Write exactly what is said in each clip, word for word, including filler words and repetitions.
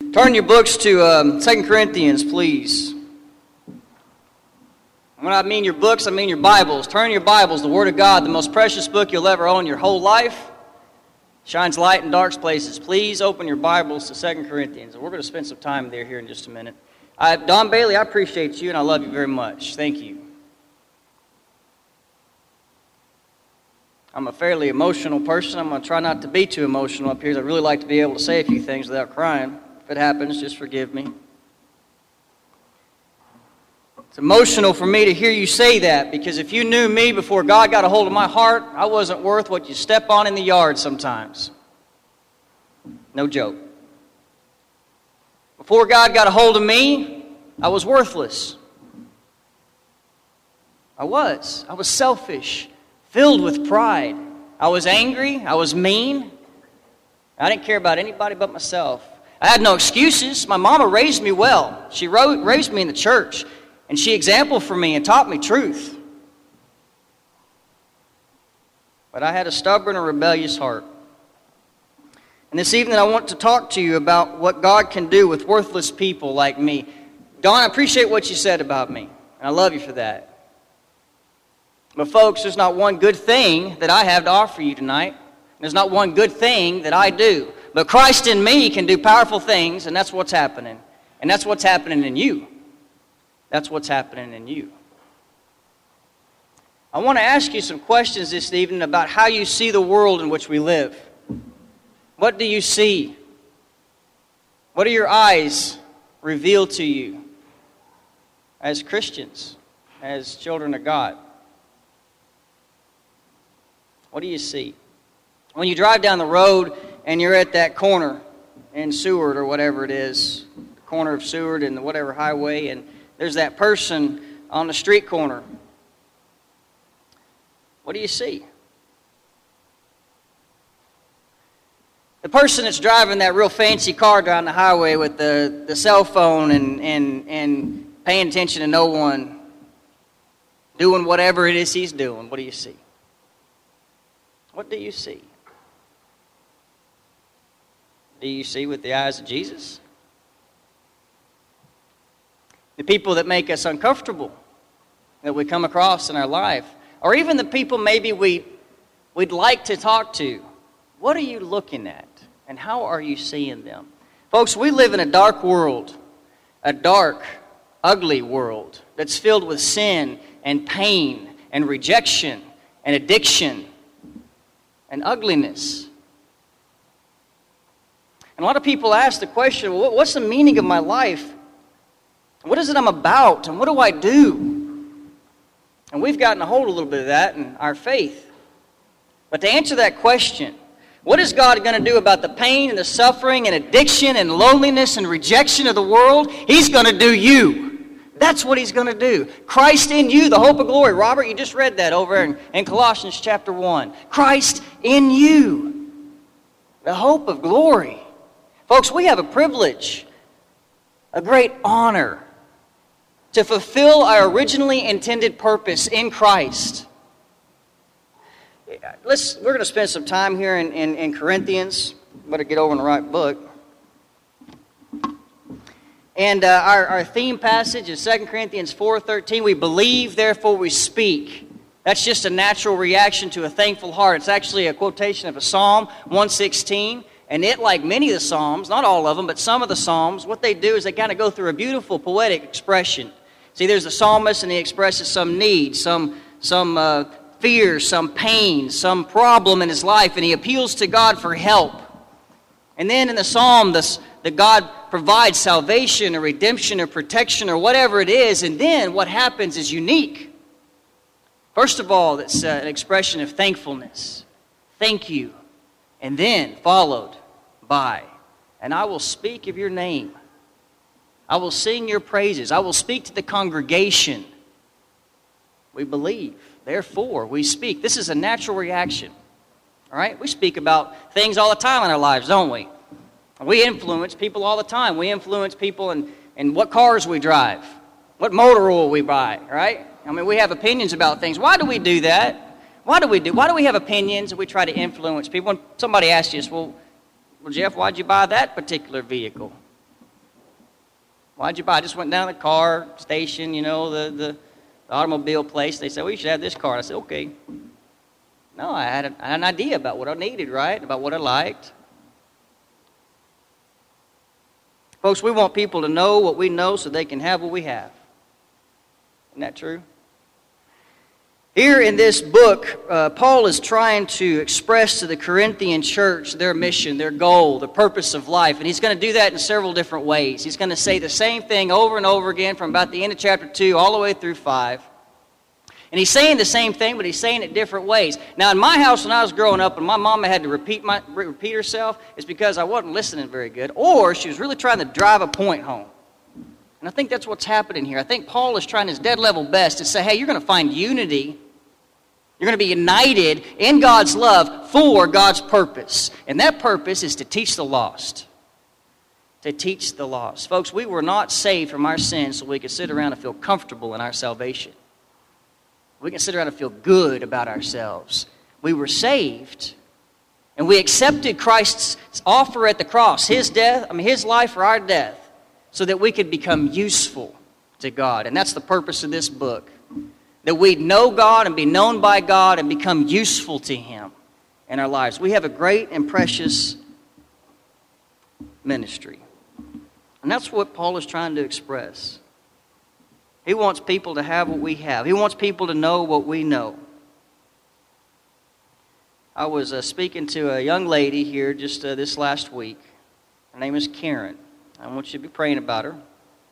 Turn your books to um, Second Corinthians, please. When I mean your books, I mean your Bibles. Turn your Bibles, the Word of God, the most precious book you'll ever own your whole life. Shines light in dark places. Please open your Bibles to Second Corinthians. We're going to spend some time there here in just a minute. I, Don Bailey, I appreciate you and I love you very much. Thank you. I'm a fairly emotional person. I'm going to try not to be too emotional up here. I'd really like to be able to say a few things without crying. If it happens, just forgive me. It's emotional for me to hear you say that, because if you knew me before God got a hold of my heart, I wasn't worth what you step on in the yard sometimes. No joke. Before God got a hold of me, I was worthless. I was. I was selfish, filled with pride. I was angry. I was mean. I didn't care about anybody but myself. I had no excuses. My mama raised me well. She raised me in the church, and she exampled for me and taught me truth. But I had a stubborn and rebellious heart. And this evening I want to talk to you about what God can do with worthless people like me. Don, I appreciate what you said about me, and I love you for that. But folks, there's not one good thing that I have to offer you tonight. There's not one good thing that I do. But Christ in me can do powerful things, and that's what's happening. And that's what's happening in you. That's what's happening in you. I want to ask you some questions this evening about how you see the world in which we live. What do you see? What do your eyes reveal to you as Christians, as children of God? What do you see? When you drive down the road and you're at that corner in Seward or whatever it is, the corner of Seward and whatever highway, and there's that person on the street corner, what do you see? The person that's driving that real fancy car down the highway with the, the cell phone and, and, and paying attention to no one, doing whatever it is he's doing, what do you see? What do you see? Do you see with the eyes of Jesus? The people that make us uncomfortable, that we come across in our life, or even the people maybe we, we'd like to talk to, what are you looking at, and how are you seeing them? Folks, we live in a dark world, a dark, ugly world that's filled with sin and pain and rejection and addiction and ugliness. And a lot of people ask the question, well, what's the meaning of my life? What is it I'm about? And what do I do? And we've gotten a hold a little bit of that in our faith. But to answer that question, what is God going to do about the pain and the suffering and addiction and loneliness and rejection of the world? He's going to do you. That's what He's going to do. Christ in you, the hope of glory. Robert, you just read that over in, in Colossians chapter one. Christ in you, the hope of glory. Folks, we have a privilege, a great honor, to fulfill our originally intended purpose in Christ. Let's, we're going to spend some time here in, in, in Corinthians. Better get over in the right book. And uh, our, our theme passage is Second Corinthians four thirteen. We believe, therefore we speak. That's just a natural reaction to a thankful heart. It's actually a quotation of a Psalm one sixteen. And it, like many of the Psalms, not all of them, but some of the Psalms, what they do is they kind of go through a beautiful poetic expression. See, there's the psalmist and he expresses some need, some, some uh, fear, some pain, some problem in his life, and he appeals to God for help. And then in the Psalm, the, the God provides salvation or redemption or protection or whatever it is, and then what happens is unique. First of all, it's uh, an expression of thankfulness. Thank you. And then followed by, and I will speak of your name. I will sing your praises. I will speak to the congregation. We believe. Therefore, we speak. This is a natural reaction. All right? We speak about things all the time in our lives, don't we? We influence people all the time. We influence people in, in what cars we drive, what motor oil we buy, right? I mean, we have opinions about things. Why do we do that? Why do we do? Why do we have opinions and we try to influence people? When somebody asks us, well, well, Jeff, why'd you buy that particular vehicle? Why'd you buy it? I just went down to the car station, you know, the, the, the automobile place. They said, well, you should have this car. I said, okay. No, I had, a, I had an idea about what I needed, right? About what I liked. Folks, we want people to know what we know so they can have what we have. Isn't that true? Here in this book, uh, Paul is trying to express to the Corinthian church their mission, their goal, the purpose of life. And he's going to do that in several different ways. He's going to say the same thing over and over again from about the end of chapter two all the way through five. And he's saying the same thing, but he's saying it different ways. Now, in my house when I was growing up and my mama had to repeat my repeat herself, it's because I wasn't listening very good, or she was really trying to drive a point home. And I think that's what's happening here. I think Paul is trying his dead level best to say, hey, you're going to find unity. You're going to be united in God's love for God's purpose. And that purpose is to teach the lost. To teach the lost. Folks, we were not saved from our sins so we could sit around and feel comfortable in our salvation. We can sit around and feel good about ourselves. We were saved, and we accepted Christ's offer at the cross, His death, I mean His life for our death, so that we could become useful to God. And that's the purpose of this book. That we'd know God and be known by God and become useful to Him in our lives. We have a great and precious ministry. And that's what Paul is trying to express. He wants people to have what we have. He wants people to know what we know. I was uh, speaking to a young lady here just uh, this last week. Her name is Karen. I want you to be praying about her.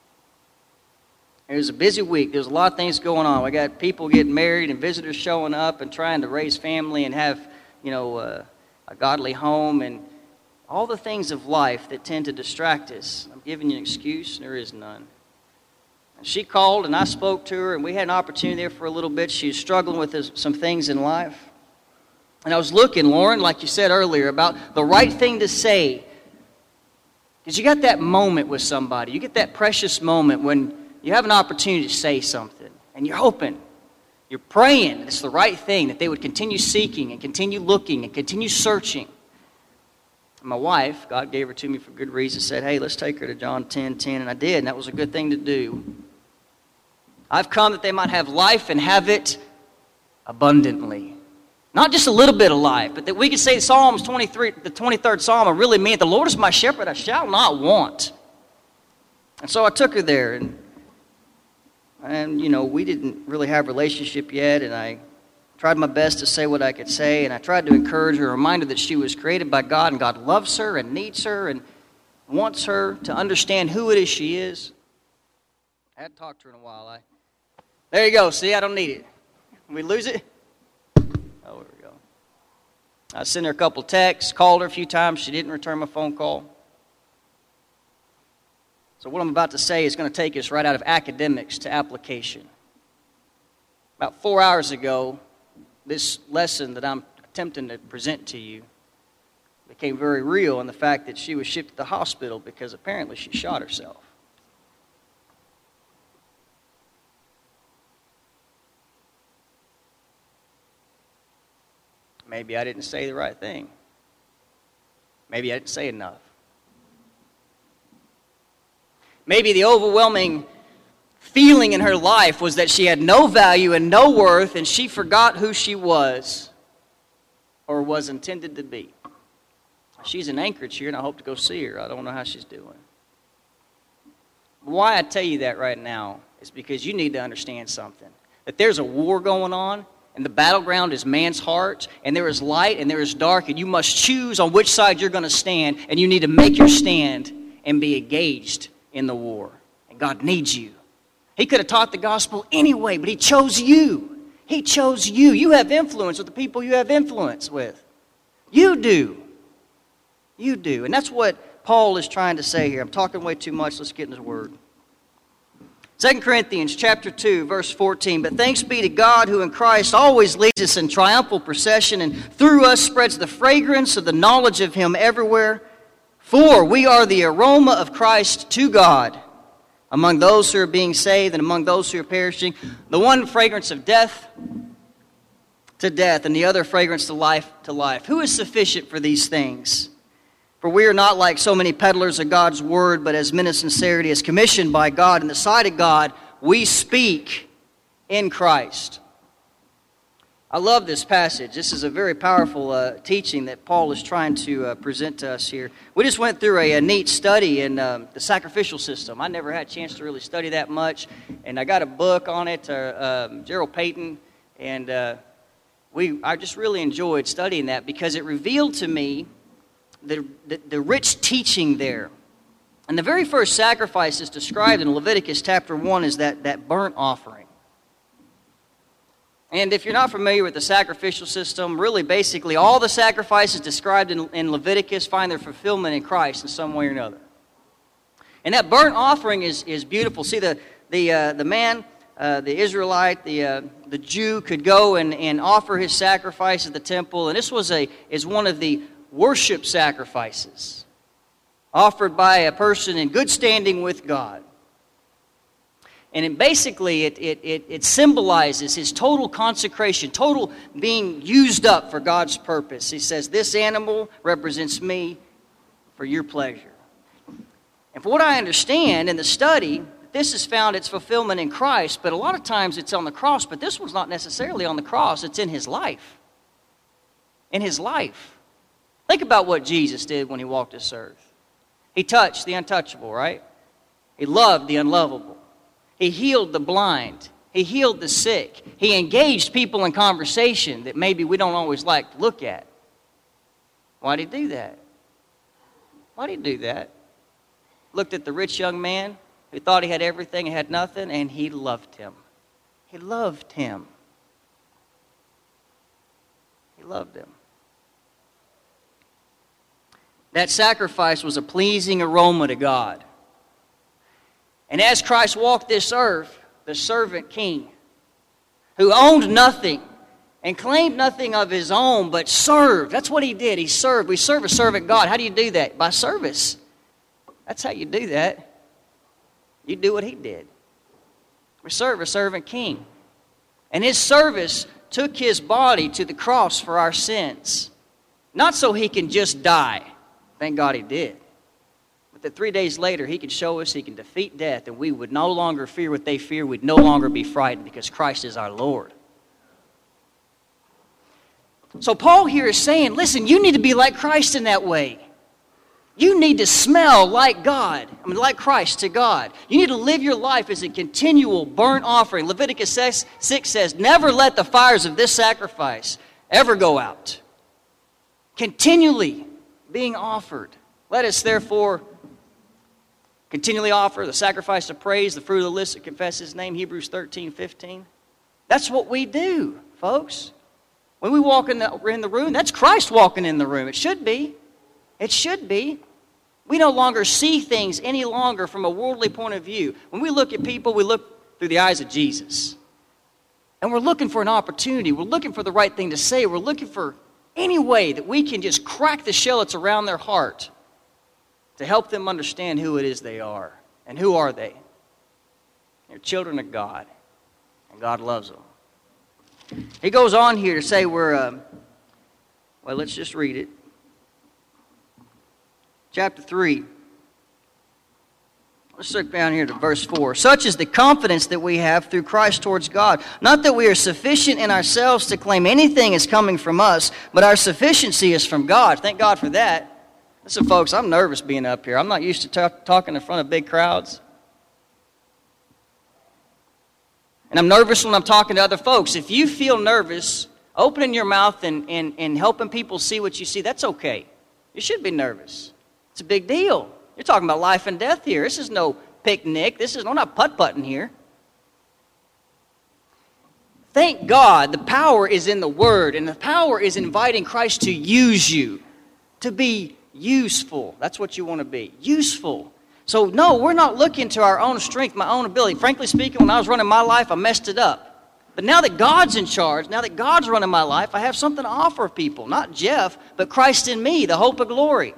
It was a busy week. There was a lot of things going on. We got people getting married and visitors showing up and trying to raise family and have, you know, uh, a godly home and all the things of life that tend to distract us. I'm giving you an excuse. There is none. She called and I spoke to her and we had an opportunity there for a little bit. She was struggling with some things in life. And I was looking, Lauren, like you said earlier, about the right thing to say. Because you got that moment with somebody. You get that precious moment when you have an opportunity to say something. And you're hoping, you're praying that it's the right thing, that they would continue seeking and continue looking and continue searching. My wife, God gave her to me for good reason, said, hey, let's take her to John ten ten. And I did, and that was a good thing to do. I've come that they might have life and have it abundantly. Not just a little bit of life, but that we could say Psalms twenty-three, the twenty-third Psalm, and really mean it. The Lord is my shepherd, I shall not want. And so I took her there, and, and you know, we didn't really have a relationship yet, and I tried my best to say what I could say, and I tried to encourage her, remind her that she was created by God, and God loves her and needs her and wants her to understand who it is she is. I hadn't talked to her in a while. I, there you go. See, I don't need it. We lose it? Oh, there we go. I sent her a couple texts, called her a few times. She didn't return my phone call. So what I'm about to say is going to take us right out of academics to application. About four hours ago, this lesson that I'm attempting to present to you became very real in the fact that she was shipped to the hospital because apparently she shot herself. Maybe I didn't say the right thing. Maybe I didn't say enough. Maybe the overwhelming feeling in her life was that she had no value and no worth, and she forgot who she was or was intended to be. She's in Anchorage here, and I hope to go see her. I don't know how she's doing. Why I tell you that right now is because you need to understand something. That there's a war going on, and the battleground is man's heart, and there is light and there is dark, and you must choose on which side you're going to stand, and you need to make your stand and be engaged in the war. And God needs you. He could have taught the gospel anyway, but He chose you. He chose you. You have influence with the people you have influence with. You do. You do. And that's what Paul is trying to say here. I'm talking way too much. Let's get in His Word. Second Corinthians chapter two, verse fourteen. But thanks be to God who in Christ always leads us in triumphal procession and through us spreads the fragrance of the knowledge of Him everywhere. For we are the aroma of Christ to God among those who are being saved and among those who are perishing. The one fragrance of death to death and the other fragrance to life to life. Who is sufficient for these things? For For we are not like so many peddlers of God's word, but as men of sincerity, as commissioned by God in the sight of God, we speak in Christ. I love this passage. This is a very powerful uh, teaching that Paul is trying to uh, present to us here. We just went through a, a neat study in um, the sacrificial system. I never had a chance to really study that much, and I got a book on it, uh, um, Gerald Payton, and uh, we I just really enjoyed studying that because it revealed to me The, the, the rich teaching there. And the very first sacrifice is described in Leviticus chapter one is that, that burnt offering. And if you're not familiar with the sacrificial system, really basically all the sacrifices described in, in Leviticus find their fulfillment in Christ in some way or another. And that burnt offering is, is beautiful. See, the, the, uh, the man, uh, the Israelite, the, uh, the Jew could go and, and offer his sacrifice at the temple. And this was a is one of the worship sacrifices offered by a person in good standing with God. And it basically, it, it, it, it symbolizes his total consecration, total being used up for God's purpose. He says, this animal represents me for your pleasure. And for what I understand in the study, this has found its fulfillment in Christ, but a lot of times it's on the cross, but this one's not necessarily on the cross, it's in his life. In his life. Think about what Jesus did when he walked this earth. He touched the untouchable, right? He loved the unlovable. He healed the blind. He healed the sick. He engaged people in conversation that maybe we don't always like to look at. Why did he do that? Why did he do that? Looked at the rich young man who thought he had everything and had nothing, and he loved him. He loved him. He loved him. That sacrifice was a pleasing aroma to God. And as Christ walked this earth, the servant king, who owned nothing and claimed nothing of his own, but served. That's what he did. He served. We serve a servant God. How do you do that? By service. That's how you do that. You do what he did. We serve a servant king. And his service took his body to the cross for our sins. Not so he can just die. Thank God he did. But that three days later, he could show us he can defeat death, and we would no longer fear what they fear. We'd no longer be frightened because Christ is our Lord. So Paul here is saying, listen, you need to be like Christ in that way. You need to smell like God, I mean, like Christ to God. You need to live your life as a continual burnt offering. Leviticus six says, never let the fires of this sacrifice ever go out. Continually being offered. Let us therefore continually offer the sacrifice of praise, the fruit of the lips that confess his name, Hebrews thirteen fifteen. That's what we do, folks. When we walk in the, in the room, that's Christ walking in the room. It should be. It should be. We no longer see things any longer from a worldly point of view. When we look at people, we look through the eyes of Jesus. And we're looking for an opportunity. We're looking for the right thing to say. We're looking for any way that we can just crack the shell that's around their heart to help them understand who it is they are. And who are they? They're children of God. And God loves them. He goes on here to say we're, uh, well, let's just read it. Chapter three. Let's look down here to verse four. Such is the confidence that we have through Christ towards God. Not that we are sufficient in ourselves to claim anything is coming from us, but our sufficiency is from God. Thank God for that. Listen, folks, I'm nervous being up here. I'm not used to talk, talking in front of big crowds. And I'm nervous when I'm talking to other folks. If you feel nervous, opening your mouth and, and, and helping people see what you see, that's okay. You should be nervous. It's a big deal. You're talking about life and death here. This is no picnic. This is no not putt-putting here. Thank God the power is in the Word, and the power is inviting Christ to use you, to be useful. That's what you want to be, useful. So no, we're not looking to our own strength, my own ability. Frankly speaking, when I was running my life, I messed it up. But now that God's in charge, now that God's running my life, I have something to offer people. Not Jeff, but Christ in me, the hope of glory.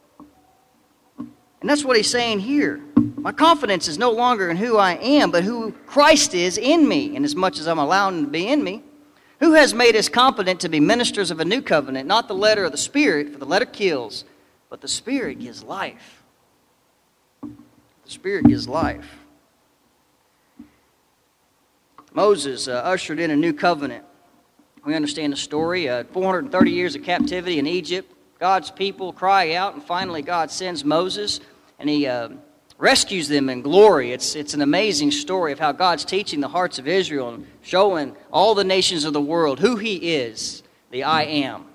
And that's what he's saying here. My confidence is no longer in who I am, but who Christ is in me, and as much as I'm allowing him to be in me. Who has made us competent to be ministers of a new covenant, not the letter of the Spirit, for the letter kills, But the Spirit gives life. The Spirit gives life. Moses uh, ushered in a new covenant. We understand the story. Uh, four hundred thirty years of captivity in Egypt. God's people cry out, and finally God sends Moses, and he uh, rescues them in glory. It's, it's an amazing story of how God's teaching the hearts of Israel and showing all the nations of the world who He is, the I Am.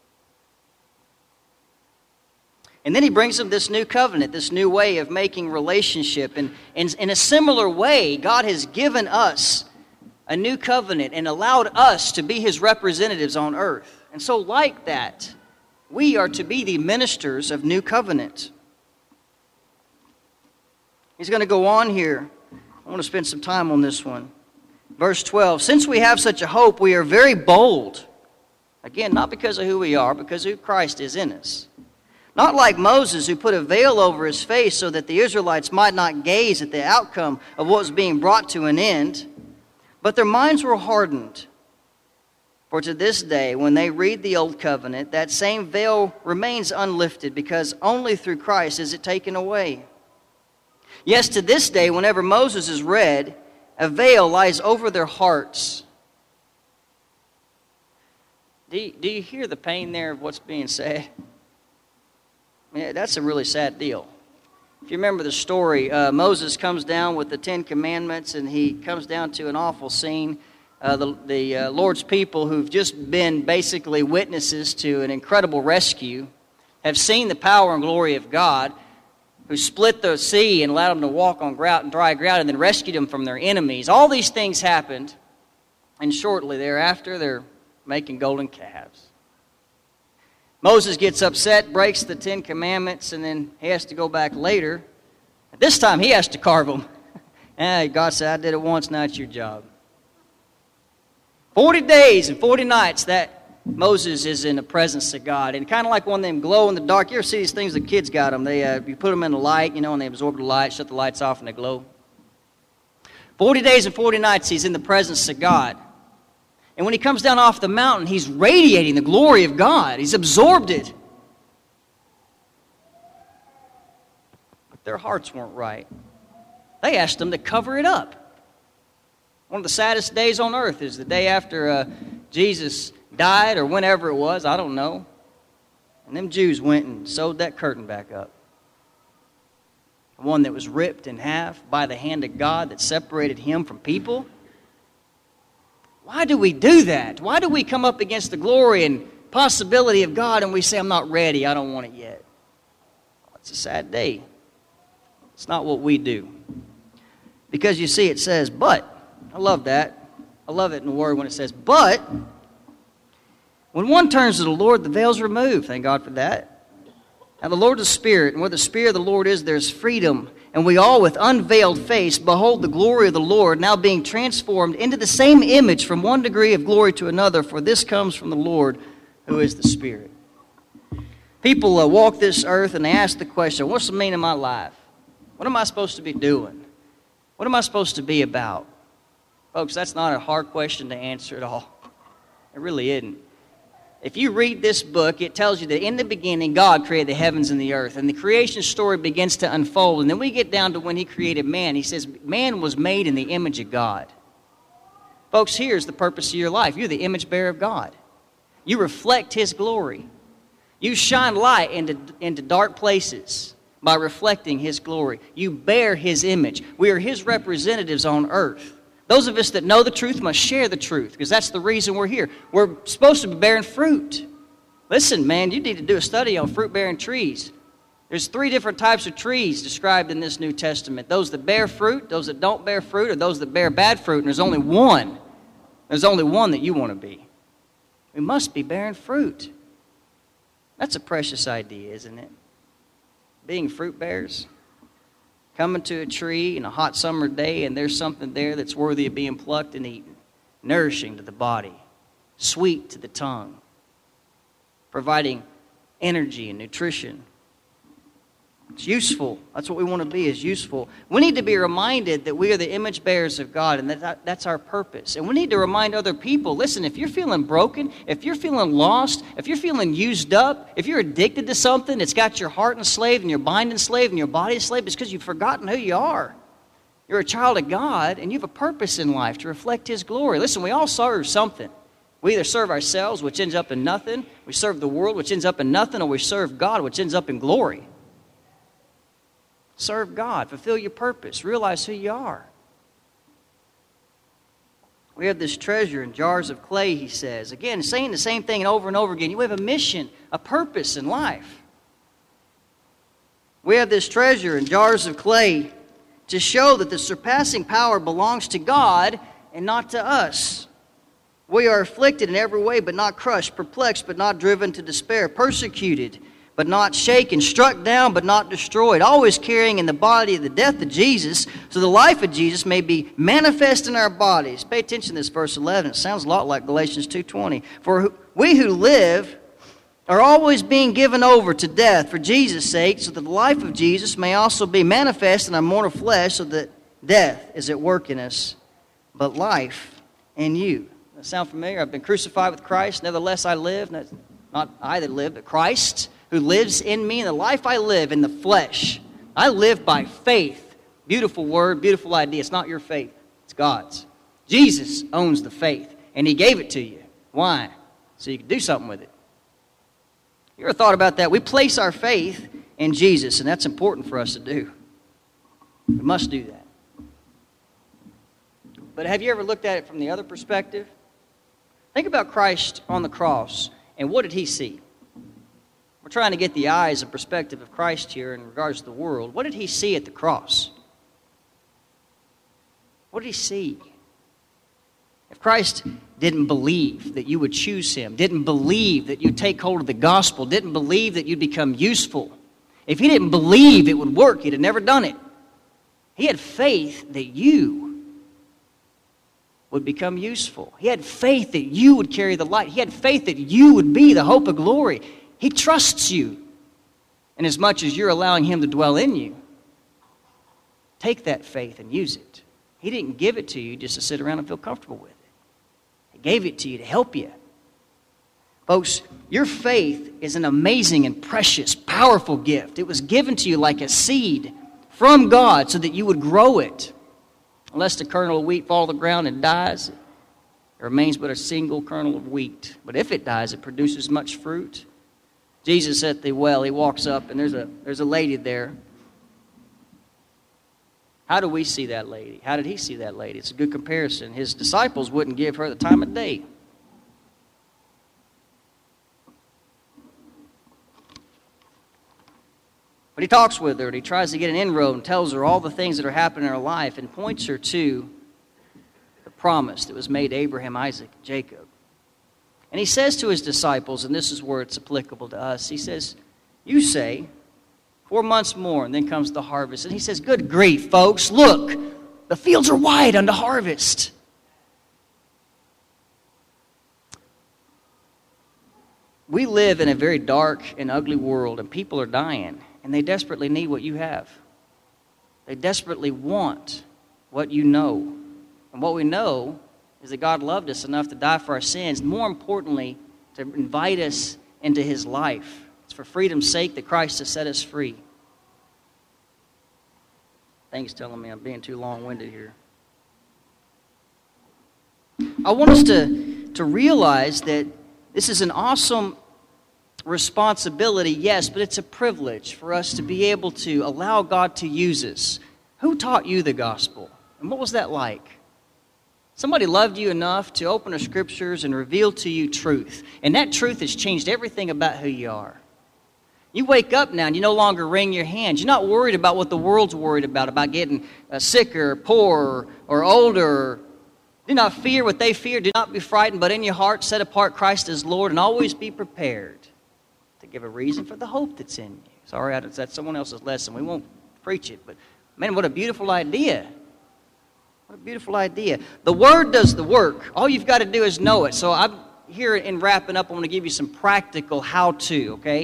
And then He brings them this new covenant, this new way of making relationship. And, and in a similar way, God has given us a new covenant and allowed us to be His representatives on earth. And so like that, we are to be the ministers of new covenant. He's going to go on here. I want to spend some time on this one. Verse twelve, since we have such a hope, we are very bold. Again, not because of who we are, because of who Christ is in us. Not like Moses, who put a veil over his face so that the Israelites might not gaze at the outcome of what was being brought to an end. But their minds were hardened. For to this day, when they read the Old Covenant, that same veil remains unlifted, because only through Christ is it taken away. Yes, to this day, whenever Moses is read, a veil lies over their hearts. Do you, do you hear the pain there of what's being said? I mean, that's a really sad deal. If you remember the story, uh, Moses comes down with the Ten Commandments, and he comes down to an awful scene. Uh, the the uh, Lord's people, who've just been basically witnesses to an incredible rescue, have seen the power and glory of God, who split the sea and allowed them to walk on ground, dry ground, and then rescued them from their enemies. All these things happened, and shortly thereafter, they're making golden calves. Moses gets upset, breaks the Ten Commandments, and then he has to go back later. This time, he has to carve them. And God said, I did it once, now it's your job. Forty days and forty nights that Moses is in the presence of God. And kind of like one of them glow in the dark. You ever see these things the kids got them? They, uh, you put them in the light, you know, and they absorb the light, shut the lights off, and they glow. Forty days and forty nights he's in the presence of God. And when he comes down off the mountain, he's radiating the glory of God. He's absorbed it. But their hearts weren't right. They asked him to cover it up. One of the saddest days on earth is the day after uh, Jesus died, or whenever it was, I don't know. And them Jews went and sewed that curtain back up. The one that was ripped in half by the hand of God that separated him from people. Why do we do that? Why do we come up against the glory and possibility of God and we say, I'm not ready, I don't want it yet? It's a sad day. It's not what we do. Because you see, it says, but. I love that. I love it in the Word when it says, but. When one turns to the Lord, the veil's removed. Thank God for that. Now the Lord is Spirit, and where the Spirit of the Lord is, there's freedom. And we all, with unveiled face, behold the glory of the Lord, now being transformed into the same image from one degree of glory to another, for this comes from the Lord, who is the Spirit. People uh, walk this earth and they ask the question, what's the meaning of my life? What am I supposed to be doing? What am I supposed to be about? Folks, that's not a hard question to answer at all. It really isn't. If you read this book, it tells you that in the beginning, God created the heavens and the earth. And the creation story begins to unfold. And then we get down to when He created man. He says, man was made in the image of God. Folks, here's the purpose of your life. You're the image bearer of God. You reflect His glory. You shine light into, into dark places by reflecting His glory. You bear His image. We are His representatives on earth. Those of us that know the truth must share the truth, because that's the reason we're here. We're supposed to be bearing fruit. Listen, man, you need to do a study on fruit-bearing trees. There's three different types of trees described in this New Testament. Those that bear fruit, those that don't bear fruit, or those that bear bad fruit. And there's only one. There's only one that you want to be. We must be bearing fruit. That's a precious idea, isn't it? Being fruit bearers. Coming to a tree in a hot summer day and there's something there that's worthy of being plucked and eaten. Nourishing to the body. Sweet to the tongue. Providing energy and nutrition. It's useful. That's what we want to be, is useful. We need to be reminded that we are the image bearers of God, and that that's our purpose. And we need to remind other people, listen, if you're feeling broken, if you're feeling lost, if you're feeling used up, if you're addicted to something that's got your heart enslaved and your mind enslaved and your body enslaved, it's because you've forgotten who you are. You're a child of God, and you have a purpose in life to reflect His glory. Listen, we all serve something. We either serve ourselves, which ends up in nothing, we serve the world, which ends up in nothing, or we serve God, which ends up in glory. Serve God. Fulfill your purpose. Realize who you are. We have this treasure in jars of clay, he says. Again, saying the same thing over and over again. You have a mission, a purpose in life. We have this treasure in jars of clay to show that the surpassing power belongs to God and not to us. We are afflicted in every way, but not crushed, perplexed, but not driven to despair, persecuted, but not shaken, struck down, but not destroyed, always carrying in the body the death of Jesus, so the life of Jesus may be manifest in our bodies. Pay attention to this verse eleven. It sounds a lot like Galatians two twenty. For we who live are always being given over to death for Jesus' sake, so that the life of Jesus may also be manifest in our mortal flesh, so that death is at work in us, but life in you. Does that sound familiar? I've been crucified with Christ, nevertheless I live. Not I that live, but Christ, who lives in me, and the life I live in the flesh. I live by faith. Beautiful word, beautiful idea. It's not your faith. It's God's. Jesus owns the faith, and He gave it to you. Why? So you can do something with it. You ever thought about that? We place our faith in Jesus, and that's important for us to do. We must do that. But have you ever looked at it from the other perspective? Think about Christ on the cross, and what did He see? We're trying to get the eyes and perspective of Christ here in regards to the world. What did He see at the cross? What did He see? If Christ didn't believe that you would choose Him, didn't believe that you'd take hold of the gospel, didn't believe that you'd become useful, if He didn't believe it would work, He'd have never done it. He had faith that you would become useful. He had faith that you would carry the light. He had faith that you would be the hope of glory. He trusts you, and as much as you're allowing Him to dwell in you, take that faith and use it. He didn't give it to you just to sit around and feel comfortable with it. He gave it to you to help you. Folks, your faith is an amazing and precious, powerful gift. It was given to you like a seed from God so that you would grow it. Unless the kernel of wheat fall to the ground and dies, it remains but a single kernel of wheat. But if it dies, it produces much fruit. Jesus at the well, He walks up, and there's a there's a lady there. How do we see that lady? How did He see that lady? It's a good comparison. His disciples wouldn't give her the time of day. But He talks with her, and He tries to get an inroad and tells her all the things that are happening in her life and points her to the promise that was made to Abraham, Isaac, and Jacob. And He says to His disciples, and this is where it's applicable to us, He says, you say, four months more, and then comes the harvest. And He says, good grief, folks, look, the fields are wide unto harvest. We live in a very dark and ugly world, and people are dying, and they desperately need what you have. They desperately want what you know. And what we know is that God loved us enough to die for our sins. More importantly, to invite us into His life. It's for freedom's sake that Christ has set us free. Things telling me I'm being too long-winded here. I want us to, to realize that this is an awesome responsibility, yes, but it's a privilege for us to be able to allow God to use us. Who taught you the gospel? And what was that like? Somebody loved you enough to open the Scriptures and reveal to you truth. And that truth has changed everything about who you are. You wake up now and you no longer wring your hands. You're not worried about what the world's worried about, about getting uh, sicker, poor, or older. Do not fear what they fear. Do not be frightened, but in your heart set apart Christ as Lord, and always be prepared to give a reason for the hope that's in you. Sorry, that's someone else's lesson. We won't preach it, but man, what a beautiful idea. What a beautiful idea. The Word does the work. All you've got to do is know it. So I'm here in wrapping up, I want to give you some practical how-to, okay?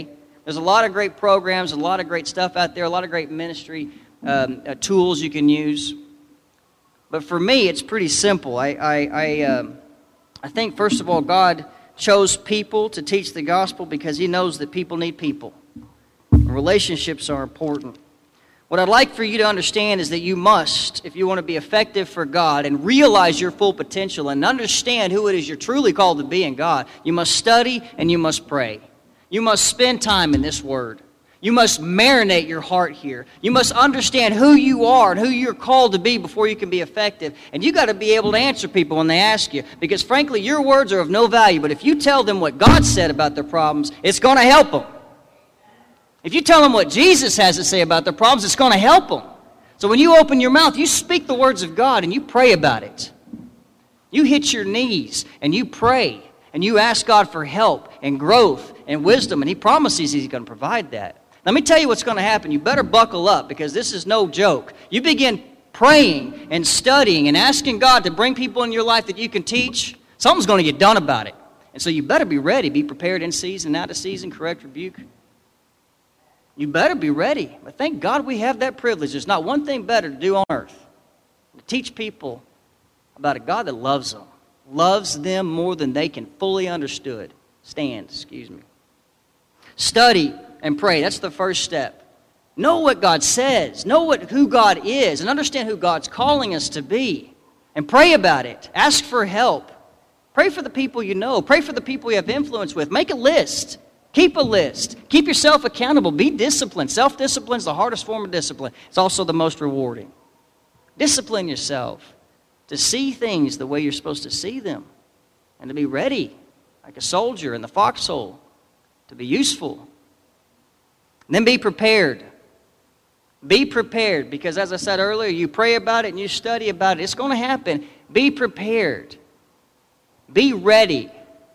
There's a lot of great programs, a lot of great stuff out there, a lot of great ministry um, uh, tools you can use. But for me, it's pretty simple. I, I, I, um, I think, first of all, God chose people to teach the gospel because He knows that people need people. Relationships are important. What I'd like for you to understand is that you must, if you want to be effective for God and realize your full potential and understand who it is you're truly called to be in God, you must study and you must pray. You must spend time in this Word. You must marinate your heart here. You must understand who you are and who you're called to be before you can be effective. And you got to be able to answer people when they ask you. Because frankly, your words are of no value. But if you tell them what God said about their problems, it's going to help them. If you tell them what Jesus has to say about their problems, it's going to help them. So when you open your mouth, you speak the words of God and you pray about it. You hit your knees and you pray and you ask God for help and growth and wisdom. And He promises He's going to provide that. Let me tell you what's going to happen. You better buckle up because this is no joke. You begin praying and studying and asking God to bring people in your life that you can teach. Something's going to get done about it. And so you better be ready. Be prepared in season, out of season, correct, rebuke. You better be ready. But thank God we have that privilege. There's not one thing better to do on earth. To teach people about a God that loves them. Loves them more than they can fully understood. Stand, excuse me. Study and pray. That's the first step. Know what God says. Know what, who God is. And understand who God's calling us to be. And pray about it. Ask for help. Pray for the people you know. Pray for the people you have influence with. Make a list. Keep a list. Keep yourself accountable. Be disciplined. Self-discipline is the hardest form of discipline. It's also the most rewarding. Discipline yourself to see things the way you're supposed to see them. And to be ready, like a soldier in the foxhole, to be useful. And then be prepared. Be prepared, because as I said earlier, you pray about it and you study about it. It's going to happen. Be prepared. Be ready.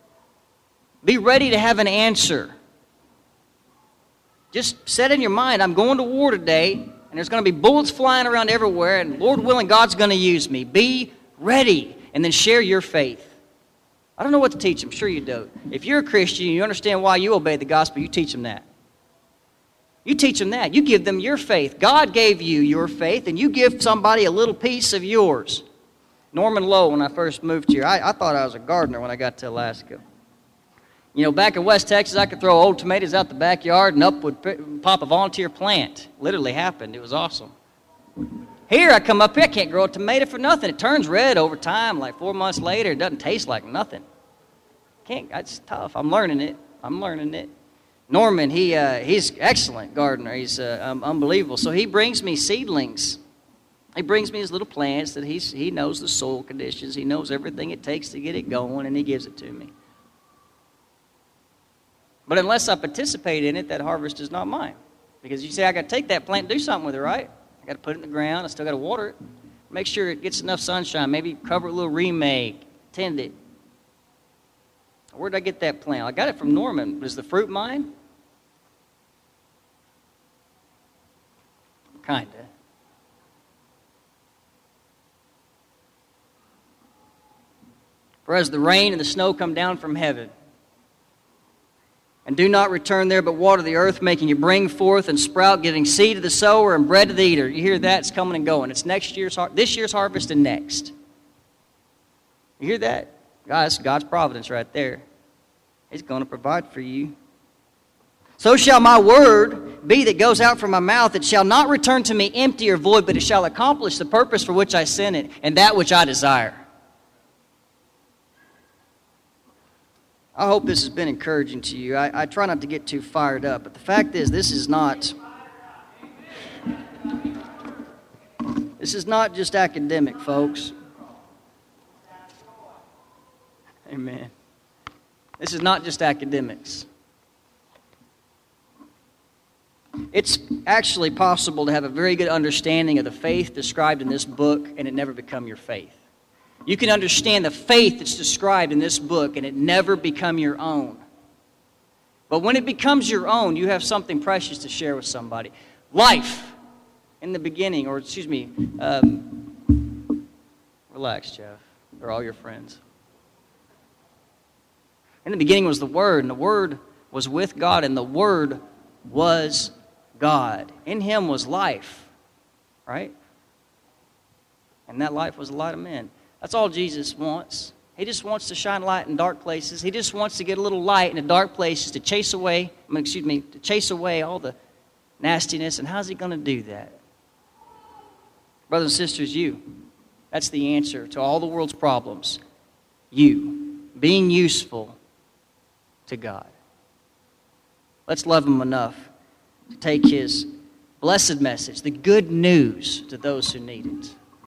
Be ready to have an answer. Just set in your mind, I'm going to war today, and there's going to be bullets flying around everywhere, and Lord willing, God's going to use me. Be ready, and then share your faith. I don't know what to teach them. Sure you do. If you're a Christian, you understand why you obey the gospel, you teach them that. You teach them that. You give them your faith. God gave you your faith, and you give somebody a little piece of yours. Norman Lowe, when I first moved here, I, I thought I was a gardener when I got to Alaska. You know, back in West Texas, I could throw old tomatoes out the backyard and up would pop a volunteer plant. Literally happened. It was awesome. Here, I come up here, I can't grow a tomato for nothing. It turns red over time, like four months later. It doesn't taste like nothing. Can't. It's tough. I'm learning it. I'm learning it. Norman, he uh, he's excellent gardener. He's uh, um, unbelievable. So he brings me seedlings. He brings me his little plants that he's, he knows the soil conditions. He knows everything it takes to get it going, and he gives it to me. But unless I participate in it, that harvest is not mine. Because you say, I got to take that plant and do something with it, right? I got to put it in the ground. I still got to water it. Make sure it gets enough sunshine. Maybe cover it a little remake. Tend it. Where did I get that plant? I got it from Norman. Was the fruit mine? Kind of. For as the rain and the snow come down from heaven, and do not return there, but water the earth, making you bring forth and sprout, giving seed to the sower and bread to the eater. You hear that? It's coming and going. It's next year's, this year's harvest and next. You hear that? Guys, God's providence right there. He's going to provide for you. So shall my word be that goes out from my mouth. It shall not return to me empty or void, but it shall accomplish the purpose for which I sent it, and that which I desire. I hope this has been encouraging to you. I, I try not to get too fired up, but the fact is, this is not, this is not just academic, folks. Amen. This is not just academics. It's actually possible to have a very good understanding of the faith described in this book and it never become your faith. You can understand the faith that's described in this book and it never become your own. But when it becomes your own, you have something precious to share with somebody. Life in the beginning, or excuse me, um, relax, Jeff. They're all your friends. In the beginning was the Word, and the Word was with God, and the Word was God. In him was life, right? And that life was the light of men. That's all Jesus wants. He just wants to shine light in dark places. He just wants to get a little light in the dark places to chase away, I mean, excuse me, to chase away all the nastiness. And how's he going to do that? Brothers and sisters, you. That's the answer to all the world's problems. You. Being useful to God. Let's love him enough to take his blessed message, the good news, to those who need it.